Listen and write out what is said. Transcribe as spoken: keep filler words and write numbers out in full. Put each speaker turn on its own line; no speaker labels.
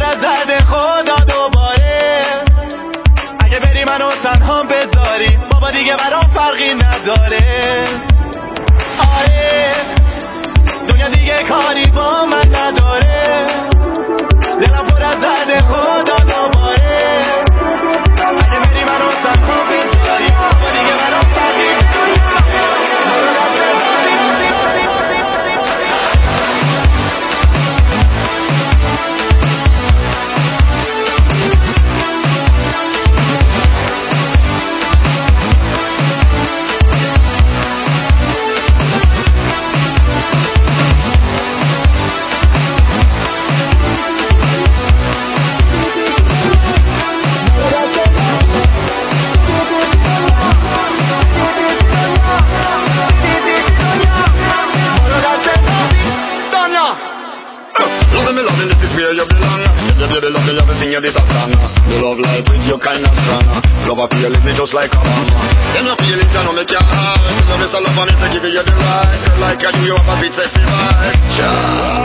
از درد خدا دوباره. اگه بری منو تنها بذاری بابا دیگه برام فرقی نداره. آره دنیا دیگه کاری با من نداره. دلم پر از درد خدا دوباره. اگه بری منو تنها بذاری بابا دیگه برام فرقی نداره.
This a song, the love life with you kinda strong. Love a feeling me just like a mama. Them no feelings I know me can't hide. Love is a love and it's a give you the right. Girl like you, you have a sweet sexy vibe. Yeah.